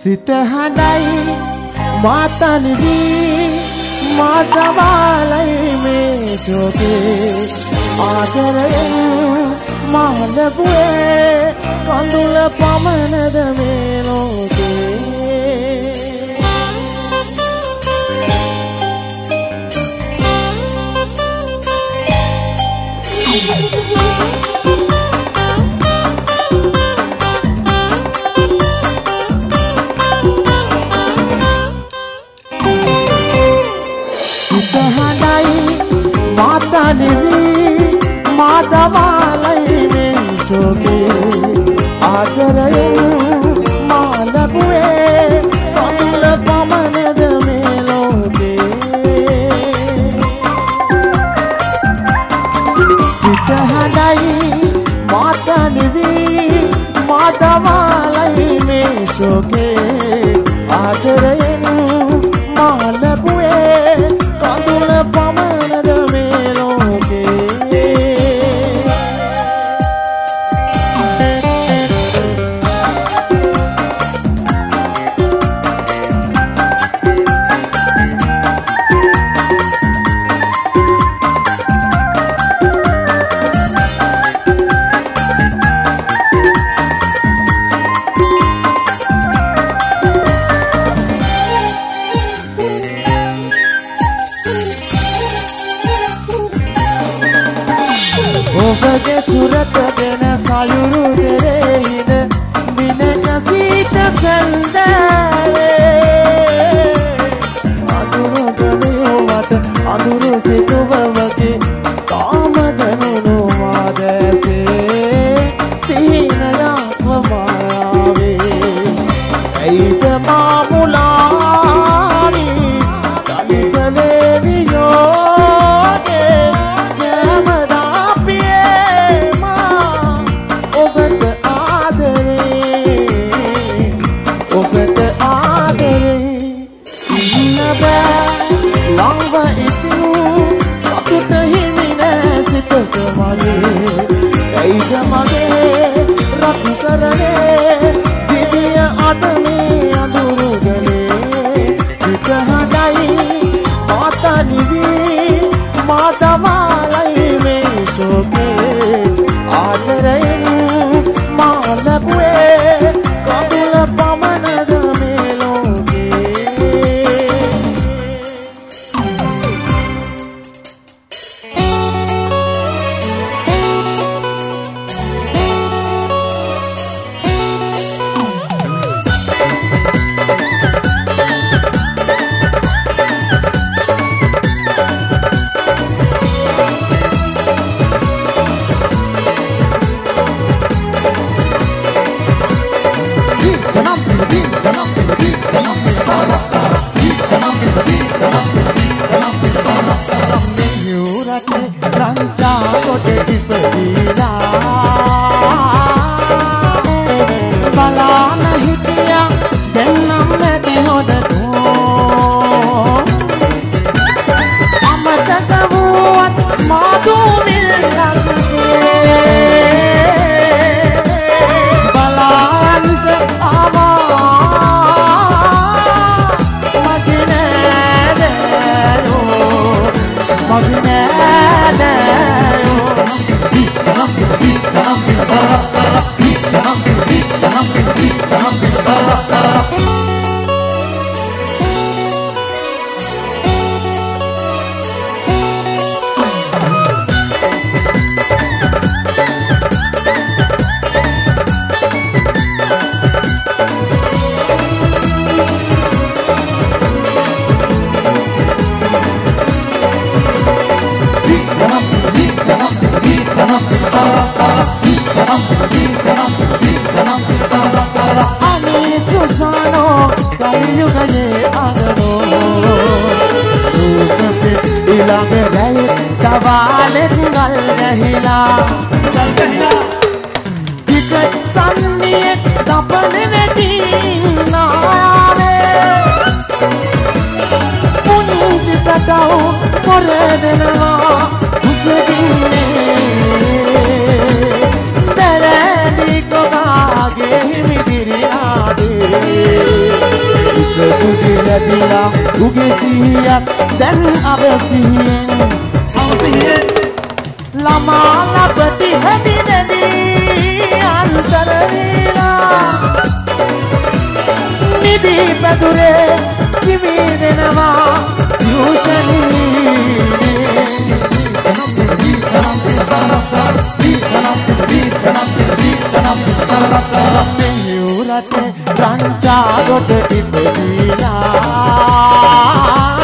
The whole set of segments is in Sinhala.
සිත හඬයි මාතනිවි මාතවාලයි මේ ජෝගේ ආදරයෙන් මහලබුවේ කඳුල පමණද මේ ලෝකේ මාතවාලයි මේ ජෝගේ ආදරයෙන් මහලබුවේ කඳුල පමණද මේ ලෝකේ සිත හඬයි මාතනිවි මාතවාලයි මේ ජෝගේ ආදරයෙන් මහලබුවේ කඳුල පමණද මේ ලෝකේ ඔබගේ සුරත ගැන සයුරු දෙරෙහිද දිනක සීත සැල්දෑවේ අඳුරු ගලියොමත අඳුරු සිතුවවගේ කාම දනුණු මාදැසේ සිහිනයක්ව මායාවේ ඇයිද මාමුලානි කලිකලේ වියෝගේ ලංව ඉතින් සතුට හිමි නෑ සිතක මගේ ඇයිද මගේ රතු කරනේ දිවිය අද මේ අඳුරු ගලේ සිත හඬයි මාතනිවි මාතවාලයි මේ ශෝකේ ආදරයෙන් මා ලැබුවේ කඳුල පමණද මේ ලෝකේ Did වැදිලා උගේ සිහියක් දැන් අවසියෙන් ළමා ලපටි හැදි නැදි අන්තර වේලා නිදි පැදුරේ කිවි දෙනවා යෝෂණී මෙහෙවුරට රංචාගොඩ ඉපදිලා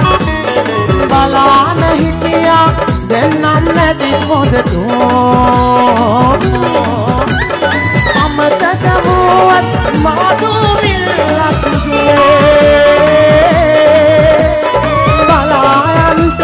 බලාන හිටියා දෙන්නම් නැති පොදටෝ අමතක වුවත් මාදු විල්ලක් බලායන්ත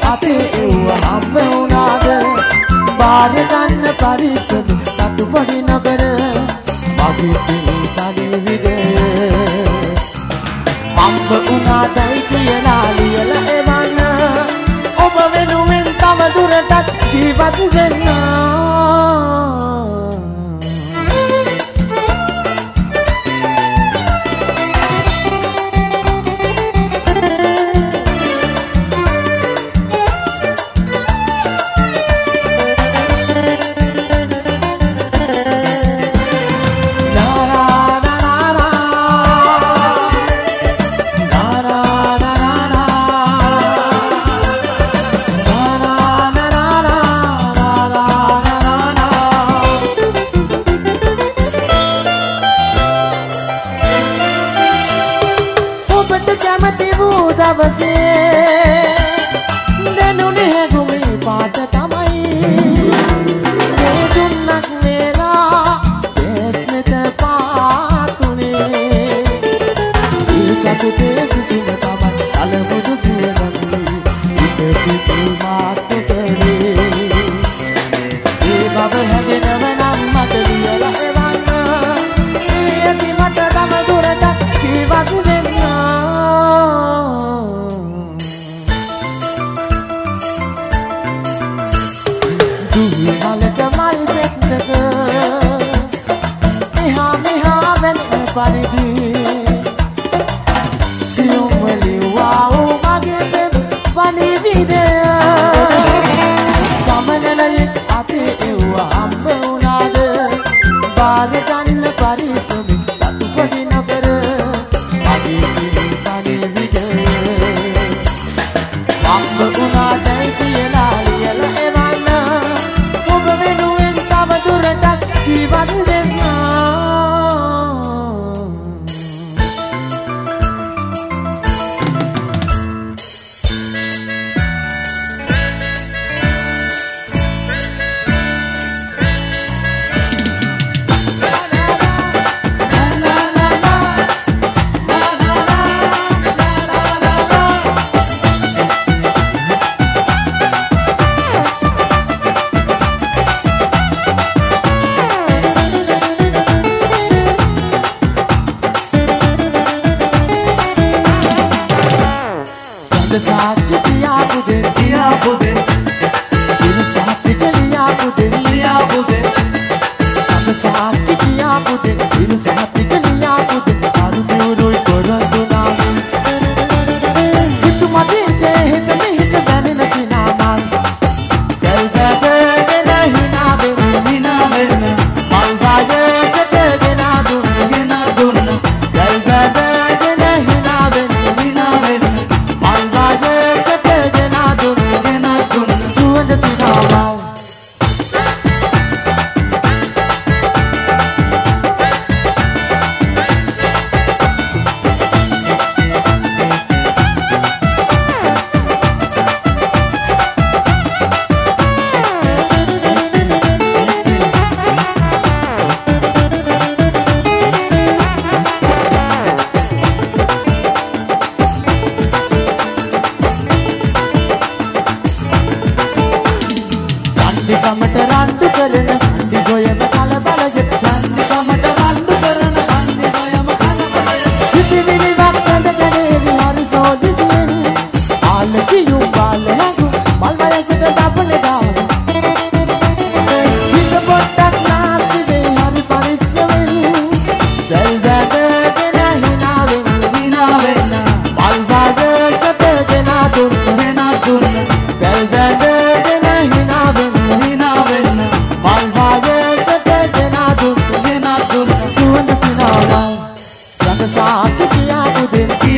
අතේ එව්ව හම්බ වුණාද බාර ගන්න පරිස්සම රතු පොඩි නගර මගේ තනි විදය හම්බ වුණාදයි කියලා ලියලා එවන්න ඔබ වෙනුවෙන් තව දුරටත් ජීවත් වෙන්න දැනුනේ හැගුමේ පාට තමයි මේ දුන්නක් නේලා දෙස්නෙත පාතුනේ ඉසතුතේ සුසිම තමයි අලමුදු සියනමි ඉතපිතු මාත් කරේ ඒ බබ හැදෙනව නම් මට ලියලා එවන්න ඒ ඇති මට තම දුරට ජීවත් වෙන්න මලක මල් පෙත්තක එහා මෙහා වෙන පරිදි සියුම් වලිවා මගේ පණිවිඩය සමනලයෙක් අතේ එව්ව හම්බ වුණාද බාර ගන්න පරිස්සමින් රතු පොඩි නගර මගේ පණිවිඩය හම්බ වුණාදයි කියලා ලියලා එවන්න ඔබ වෙනුවෙන් තව දුරටත් ජීවත් වෙන්න Saat kiya budin